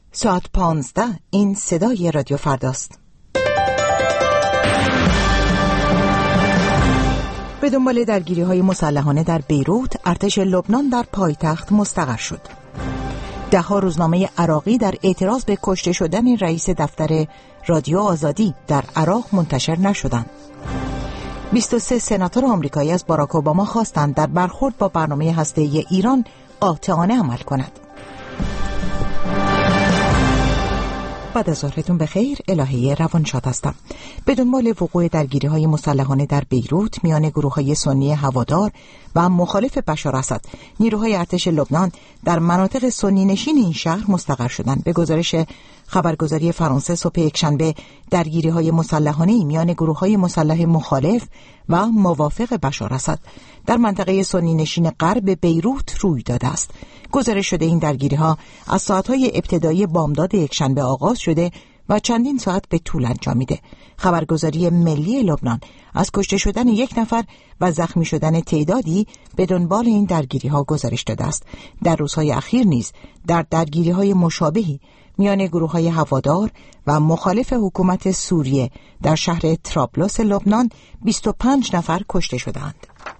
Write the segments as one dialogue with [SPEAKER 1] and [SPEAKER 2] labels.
[SPEAKER 1] ساعت 15 این صدای رادیو فرداست. به دنبال درگیری‌های مسلحانه در بیروت، ارتش لبنان در پایتخت مستقر شد. 10 روزنامه عراقی در اعتراض به کشته شدن رئیس دفتر رادیو آزادی در عراق منتشر نشدند. 23 سناتور آمریکایی از باراک اوباما خواستند در برخورد با برنامه هسته‌ای ایران قاطعانه عمل کند. بعد از ظهرتون بخیر، الهه روانشاد هستم. به دنبال وقوع درگیری‌های مسلحانه در بیروت میان گروه‌های سنی هوادار و مخالف بشار اسد، نیروهای ارتش لبنان در مناطق سنی نشین این شهر مستقر شدند. به گزارش خبرگزاری فرانسه، صبح یکشنبه درگیری‌های مسلحانه میان گروه‌های مسلح مخالف و موافق بشار اسد در منطقه سنی نشین غرب بیروت روی داده است. گزارش شده این درگیری‌ها از ساعت‌های ابتدایی بامداد یکشنبه آغاز شده و چندین ساعت به طول انجامیده. خبرگزاری ملی لبنان از کشته شدن 1 نفر و زخمی شدن تعدادی به دنبال این درگیری‌ها گزارش داده است. در روزهای اخیر نیز در درگیری‌های مشابهی میان گروه‌های هوادار و مخالف حکومت سوریه در شهر طرابلس لبنان 25 نفر کشته شدند.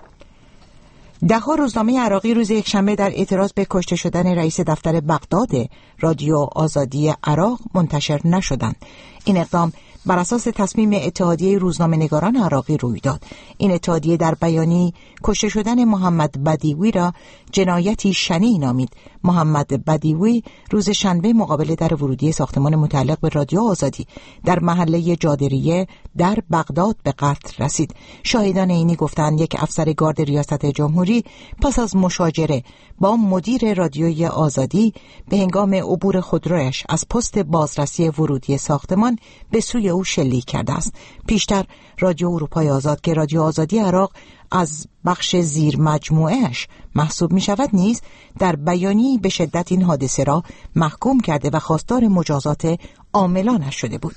[SPEAKER 1] 10 روزنامه عراقی روز یکشنبه در اعتراض به کشته شدن رئیس دفتر بغداد رادیو آزادی عراق منتشر نشدند. این اقدام بر اساس تصمیم اتحادیه روزنامه‌نگاران عراقی روی داد. این اتحادیه در بیانیه‌ای کشته شدن محمد بدیوی را جنایتی شنیع نامید. محمد بدیوی روز شنبه مقابل در ورودی ساختمان متعلق به رادیو آزادی در محله جادریه در بغداد به قتل رسید. شاهدان عینی گفتند یک افسر گارد ریاست جمهوری پس از مشاجره با مدیر رادیوی آزادی به هنگام عبور خودرویش از پست بازرسی ورودی ساختمان به سوی او شلیک کرده است. پیشتر رادیو اروپای آزاد که رادیو آزادی عراق از بخش زیر مجموعهش محسوب می شود نیز در بیانیه‌ای به شدت این حادثه را محکوم کرده و خواستار مجازات عاملانش شده بود.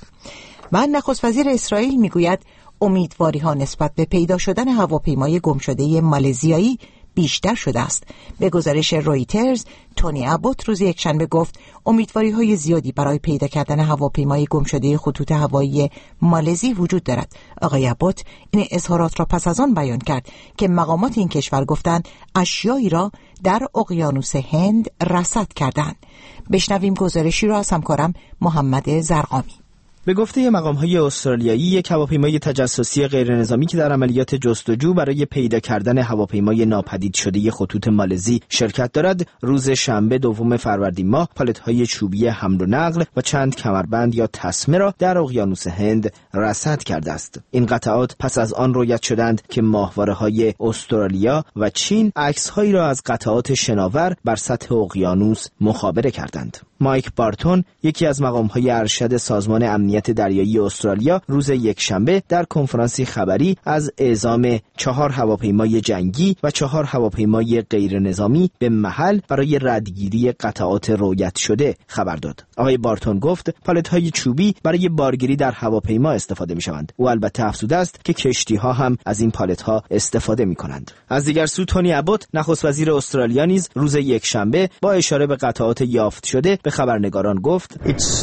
[SPEAKER 1] و نخست وزیر اسرائیل می گوید امیدواری ها نسبت به پیدا شدن هواپیمای گمشده مالزیایی بیشتر شده است. به گزارش رویترز، تونی ابوت روز یکشنبه گفت امیدواری‌های زیادی برای پیدا کردن هواپیمای گمشده خطوط هوایی مالزی وجود دارد. آقای ابوت این اظهارات را پس از آن بیان کرد که مقامات این کشور گفتند اشیایی را در اقیانوس هند رصد کردند. بشنویم گزارشی را از همکارم محمد زرقامی.
[SPEAKER 2] به گفته مقام‌های استرالیایی، یک هواپیمای تجسسی غیرنظامی که در عملیات جستجو برای پیدا کردن هواپیمای ناپدید شده خطوط مالزی شرکت دارد، روز شنبه 2 فروردین ماه پالت‌های چوبی حمل و نقل و چند کمربند یا تسمه را در اقیانوس هند رصد کرده است. این قطعات پس از آن رویت شدند که ماهواره‌های استرالیا و چین عکس‌هایی را از قطعات شناور بر سطح اقیانوس مخابره کردند. مایک بارتون، یکی از مقام‌های ارشد سازمان امنیت دریایی استرالیا، روز یکشنبه در کنفرانسی خبری از اعزام 4 هواپیمای جنگی و 4 هواپیمای غیرنظامی به محل برای ردگیری قطعات رویت شده خبر داد. آقای بارتون گفت پالت‌های چوبی برای بارگیری در هواپیما استفاده می‌شوند. او البته افزوده است که کشتی‌ها هم از این پالت‌ها استفاده می‌کنند. از دیگر سو، تونی ابوت، نخست وزیر استرالیا، نیز روز یکشنبه با اشاره به قطعات یافت شده به خبرنگاران گفت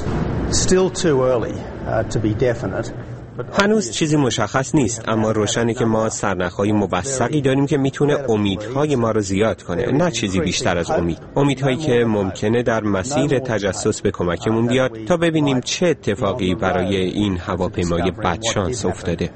[SPEAKER 3] هنوز چیزی مشخص نیست، اما روشنه که ما سرنخ‌های موثقی داریم که میتونه امیدهای ما رو زیاد کنه، نه چیزی بیشتر از امیدهایی که ممکنه در مسیر تجسس به کمکمون بیاد تا ببینیم چه اتفاقی برای این هواپیمای بدشانس افتاده.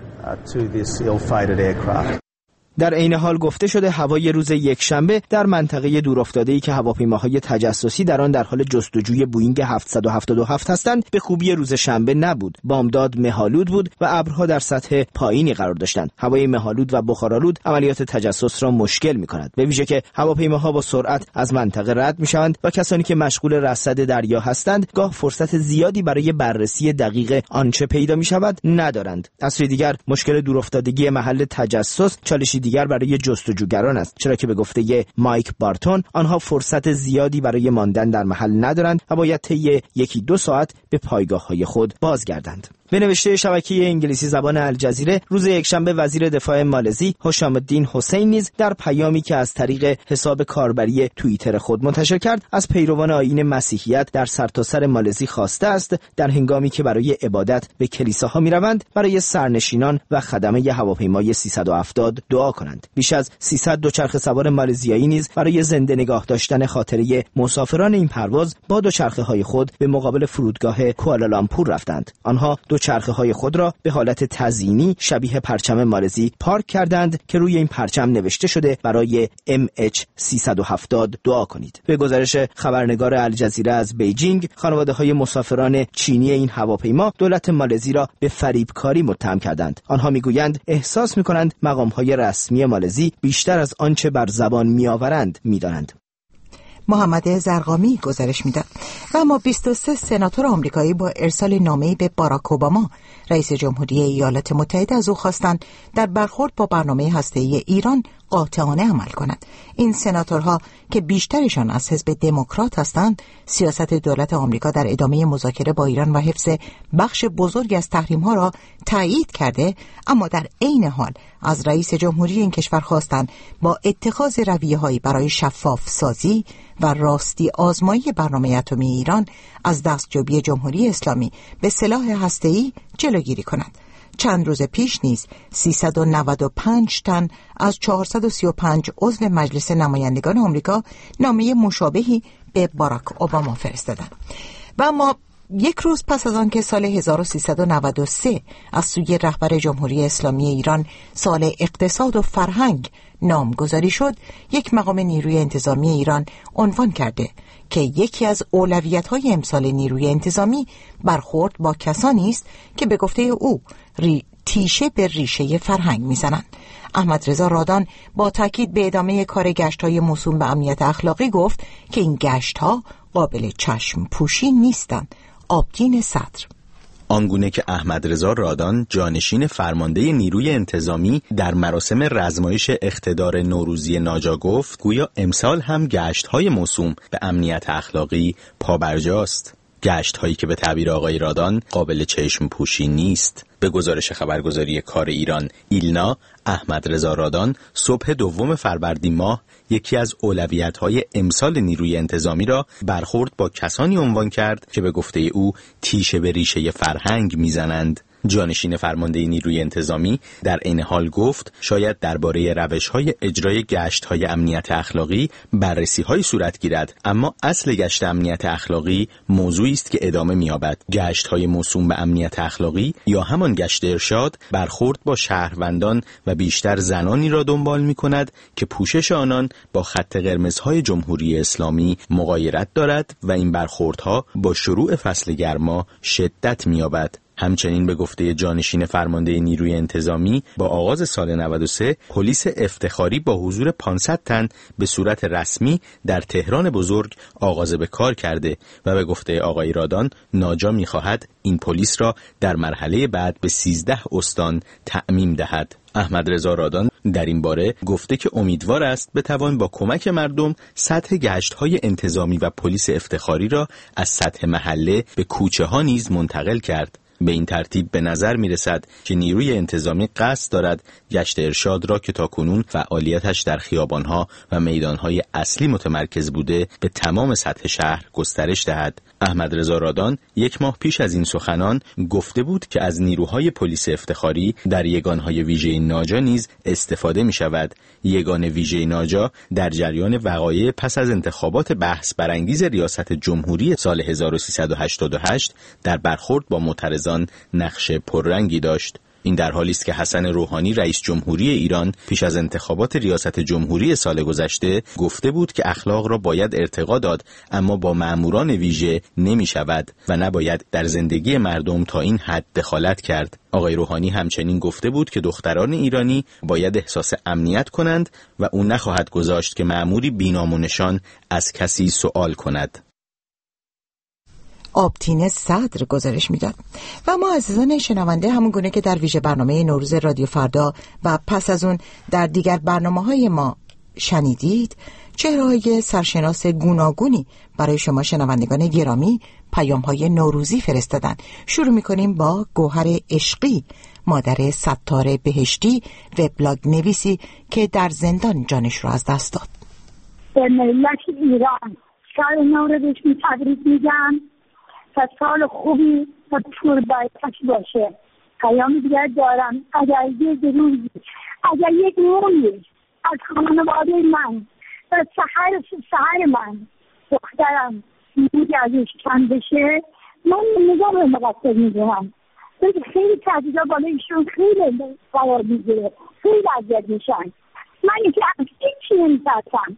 [SPEAKER 2] در عین حال گفته شده هوای روز یکشنبه در منطقه دورافتاده‌ای که هواپیماهای تجسسی در آن در حال جستجوی بوئینگ 777 هستند به خوبی روز شنبه نبود. بامداد مه‌آلود بود و ابرها در سطح پایینی قرار داشتند. هوای مه‌آلود و بخارآلود عملیات تجسس را مشکل می‌کند، به ویژه که هواپیماها با سرعت از منطقه رد می‌شوند و کسانی که مشغول رصد دریا هستند گاه فرصت زیادی برای بررسی دقیق آنچه پیدا می‌شود ندارند. اصلی دیگر مشکل دورافتادگی محل تجسس چالشی دیگر برای جستجوگران است، چرا که به گفته مایک بارتون آنها فرصت زیادی برای ماندن در محل ندارند و باید طی 1-2 ساعت به پایگاه‌های خود بازگردند. به نوشته شبکه انگلیسی زبان الجزیره، روز یکشنبه وزیر دفاع مالزی حشام الدین حسین نیز در پیامی که از طریق حساب کاربری توییتر خود منتشر کرد، از پیروان آیین مسیحیت در سرتاسر مالزی خواسته است در هنگامی که برای عبادت به کلیساها می‌روند برای سرنشینان و خدمه هواپیمای 370 دعا کنند. بیش از 300 دوچرخه سوار مالزیایی نیز برای زنده نگاه داشتن خاطره مسافران این پرواز با دوچرخه‌های خود به مقابل فرودگاه کوالالامپور رفتند. آنها دوچرخه‌های خود را به حالت تزیینی شبیه پرچم مالزی پارک کردند که روی این پرچم نوشته شده برای MH370 دعا کنید. به گزارش خبرنگار الجزیره از بیجینگ، خانواده‌های مسافران چینی این هواپیما دولت مالزی را به فریبکاری متهم کردند. آنها میگویند احساس می‌کنند مقام‌های رسمی مالزی بیشتر از آنچه بر زبان می‌آورند می‌دانند.
[SPEAKER 1] محمد زرقامی گزارش میداد. و اما 23 سناتور آمریکایی با ارسال نامه‌ای به باراک اوباما رئیس جمهوری ایالات متحده از او خواستند در برخورد با برنامه هسته‌ای ایران قاطعانه عمل کند. این سناتورها که بیشترشان از حزب دموکرات هستند، سیاست دولت آمریکا در ادامه مذاکره با ایران و حفظ بخش بزرگ از تحریم‌ها را تایید کرده، اما در عین حال از رئیس جمهوری این کشور خواستند با اتخاذ رویه‌هایی برای شفاف سازی و راستی آزمایی برنامه اتمی ایران از دستیابی جمهوری اسلامی به سلاح هسته‌ای جلوگیری کنند. چند روز پیش نیز 395 تن از 435 عضو مجلس نمایندگان آمریکا نامه مشابهی به باراک اوباما فرستادند. و اما یک روز پس از آن که سال 1393 از سوی رهبر جمهوری اسلامی ایران سال اقتصاد و فرهنگ نامگذاری شد، یک مقام نیروی انتظامی ایران عنوان کرده که یکی از اولویت‌های امسال نیروی انتظامی برخورد با کسانی است که به گفته او تیشه به ریشه فرهنگ میزنند. احمد رضا رادان با تاکید به ادامه کار گشت‌های موسوم به امنیت اخلاقی گفت که این گشت‌ها قابل چشم پوشی نیستند. آبگین صدر:
[SPEAKER 4] آنگونه که احمد رضا رادان جانشین فرمانده نیروی انتظامی در مراسم رزمایش اقتدار نوروزی ناجا گفت، گویا امسال هم گشت‌های موسوم به امنیت اخلاقی پابرجاست. گشت‌هایی که به تعبیر آقای رادان قابل چشم پوشی نیست. به گزارش خبرگزاری کار ایران ایلنا، احمد رضا رادان صبح 2 فروردین ماه یکی از اولویت‌های امسال نیروی انتظامی را برخورد با کسانی عنوان کرد که به گفته او تیشه به ریشه فرهنگ میزنند. جانشین فرمانده نیروی انتظامی در عین حال گفت شاید درباره روش‌های اجرای گشت‌های امنیت اخلاقی بررسی‌های صورت گیرد، اما اصل گشت امنیت اخلاقی موضوعی است که ادامه می‌یابد. گشت‌های موسوم به امنیت اخلاقی یا همان گشت ارشاد برخورد با شهروندان و بیشتر زنانی را دنبال می‌کند که پوشش آنان با خط قرمزهای جمهوری اسلامی مغایرت دارد و این برخوردها با شروع فصل گرما شدت می‌یابد. همچنین به گفته جانشین فرمانده نیروی انتظامی با آغاز سال 93 پلیس افتخاری با حضور 500 تن به صورت رسمی در تهران بزرگ آغاز به کار کرده و به گفته آقای رادان ناجا می‌خواهد این پلیس را در مرحله بعد به 13 استان تعمیم دهد. احمد رضا رادان در این باره گفته که امیدوار است بتوان با کمک مردم سطح گشت‌های انتظامی و پلیس افتخاری را از سطح محله به کوچه ها نیز منتقل کرد. به این ترتیب به نظر می رسد که نیروی انتظامی قصد دارد گشت ارشاد را که تاکنون فعالیتش در خیابانها و میدانهای اصلی متمرکز بوده به تمام سطح شهر گسترش دهد. احمد رضا رادان 1 ماه پیش از این سخنان گفته بود که از نیروهای پلیس افتخاری در یگانهای ویژه ناجا نیز استفاده می شود. یگان ویژه ناجا در جریان وقایع پس از انتخابات بحث برانگیز ریاست جمهوری سال 1388 در برخورد با معترضان نقش پررنگی داشت. این در حالی است که حسن روحانی رئیس جمهوری ایران پیش از انتخابات ریاست جمهوری سال گذشته گفته بود که اخلاق را باید ارتقا داد، اما با مأموران ویژه نمی شود و نباید در زندگی مردم تا این حد دخالت کرد. آقای روحانی همچنین گفته بود که دختران ایرانی باید احساس امنیت کنند و او نخواهد گذاشت که مأموری بی‌نام و نشان از کسی سوال کند.
[SPEAKER 1] آبتین صدر گزارش میداد. و ما عزیزان شنونده، همون گونه که در ویژه برنامه نوروز رادیو فردا و پس از اون در دیگر برنامه‌های ما شنیدید چهره‌های سرشناس گوناگونی برای شما شنوندگان گرامی پیام‌های نوروزی فرستادن. شروع می‌کنیم با گوهر عشقی، مادر ستار بهشتی، وبلاگ نویسی که در زندان جانش را از دست داد.
[SPEAKER 5] به ملت ایران سال نو رو بهشون تبریک میگم و سال خوبی و پربرکت باشه. پیام دیگر دارم، اگر یک مویی از خانواده من و سحر من دخترم موی ازش کم بشه، من نگاه مقصر میدونم. خیلی تحضیزا بالا ایشون خیلی قرار میگیره، خیلی اذیت میشن. من اینکه از هیچی نمیترسم.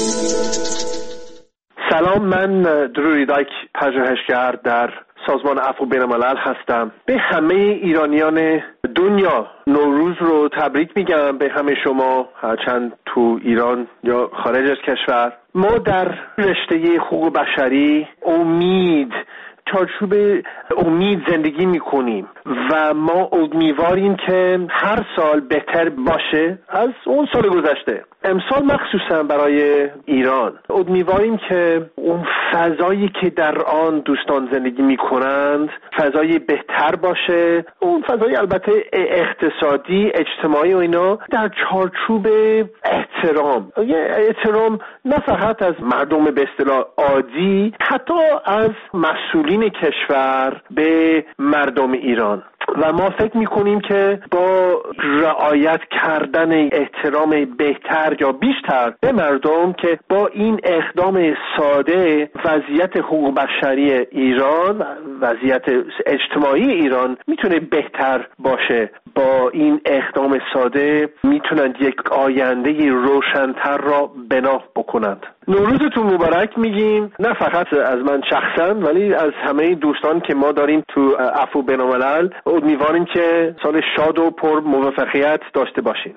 [SPEAKER 6] سلام، من دروریدایک پژوهشگر در سازمان عفو بین‌الملل هستم. به همه ایرانیان دنیا نوروز رو تبریک میگم، به همه شما، هرچند تو ایران یا خارج از کشور. ما در رشته حقوق بشری چارچوب امید زندگی میکنیم و ما امیدواریم که هر سال بهتر باشه از اون سال گذشته. امسال مخصوصا برای ایران امیدواریم که اون فضایی که در آن دوستان زندگی میکنند فضای بهتر باشه. اون فضای البته اقتصادی، اجتماعی و اینا در چارچوب احترام نه فقط از مردم به اصطلاح عادی، حتی از مسئولین کشور به مردم ایران. و ما فکر میکنیم که با رعایت کردن احترام بهتر یا بیشتر به مردم که با این اقدام ساده وضعیت حقوق بشری ایران، وضعیت اجتماعی ایران میتونه بهتر باشه. با این اقدام ساده میتونند یک آینده روشن‌تر را بنا بکنند. نوروزتون مبارک میگیم، نه فقط از من شخصا ولی از همه دوستان که ما داریم تو عفو بین‌الملل. امیدواریم که سال شاد و پر موفقیت داشته باشین.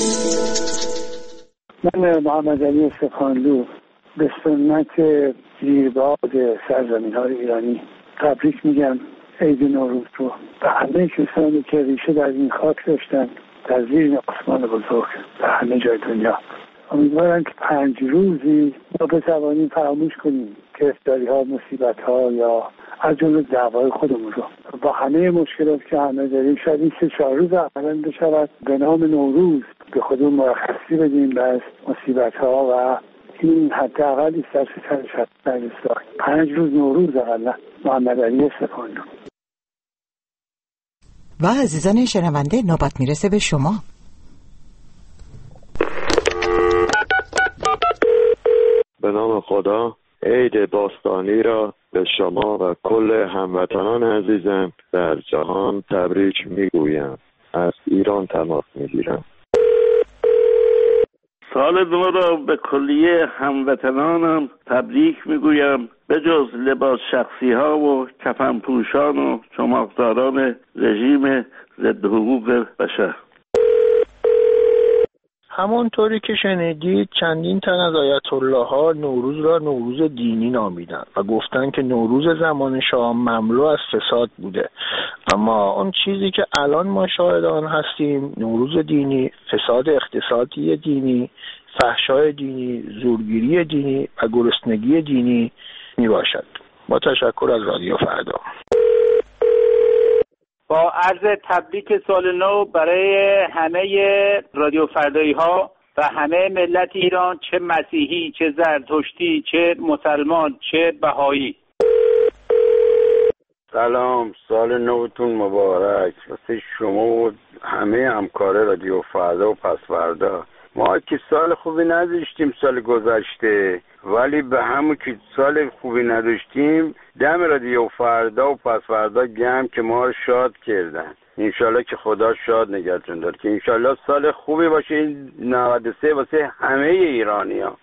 [SPEAKER 7] من محمد علی سپاهانلو به سنت زیرباد سرزمین‌های ایرانی تبریک میگم عید نوروز رو به همه کسانی که ریشه در این خاک داشتن در زیر آسمان بزرگ در همه جای دنیا. امیدوارم که 5 روزی ما بتوانیم فراموش کنیم گرفتاری‌ها، مصیبت‌ها یا از جمله دعوای خودمون رو با همه مشکلات که همه داریم. شاید این 3-4 روز اولا بشود به نام نوروز به خودمون مرخصی بدیم از مصیبت‌ها و این حداقل است در 5 روز نوروز اقلا. محمد علی سپاهانلو.
[SPEAKER 1] و عزیزان شنونده، نوبت میرسه به شما.
[SPEAKER 8] به نام خدا، عید باستانی را به شما و کل هموطنان عزیزم در جهان تبریک میگویم. از ایران تماس میگیرم.
[SPEAKER 9] سال نو را به کلیه هموطنانم تبریک میگویم، به جز لباس شخصی ها و کفن پوشان و چماقداران رژیم ضد حقوق بشر.
[SPEAKER 10] همانطوری که شنیدید چندین تن از آیت الله ها نوروز را نوروز دینی نامیدن و گفتن که نوروز زمان شاه مملو از فساد بوده. اما اون چیزی که الان ما شاهد آن هستیم، نوروز دینی، فساد اقتصادی دینی، فحشای دینی، زورگیری دینی و گرسنگی دینی می باشد. با تشکر از رادیو فردا.
[SPEAKER 11] با عرض تبریک سال نو برای همه رادیو فردایی ها و همه ملت ایران، چه مسیحی، چه زرتشتی، چه مسلمان، چه بهایی.
[SPEAKER 8] سلام، سال نوتون مبارک واسه شما و همه همکار رادیو فردا و پس فردا. ما که سال خوبی نداشتیم سال گذشته، ولی به همون که سال خوبی نداشتیم دم رادیو فردا و پس فردا گم که ما رو شاد کردن. انشالله که خدا شاد نگهتون داره، که انشالله سال خوبی باشه این 93 واسه همه ایرانی ها.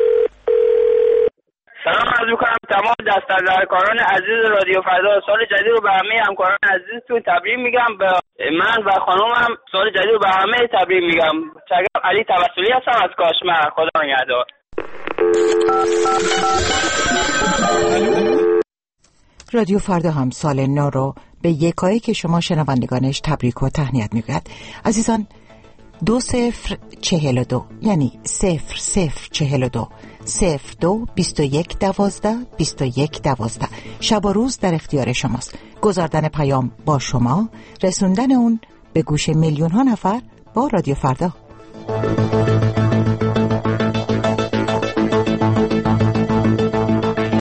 [SPEAKER 12] سلام عرض می‌کنم تمام دستاندرکاران عزیز رادیو فردا. سال جدید رو به همه همکاران عزیزتون تبریک میگم. به من و خانومم سال جدید رو به همه تبریک میگم. علی توسلی هستم از کاشمر. خدا نگهدار.
[SPEAKER 1] رادیو فردا هم سال نو رو به یکایی که شما شنوندگانش تبریک و تهنیت میگوید. عزیزان، 2042 یعنی 0042 02 21 12 21 12. شب و روز در اختیار شماست. گزاردن پیام با شما، رسوندن اون به گوش میلیون ها نفر با رادیو فردا.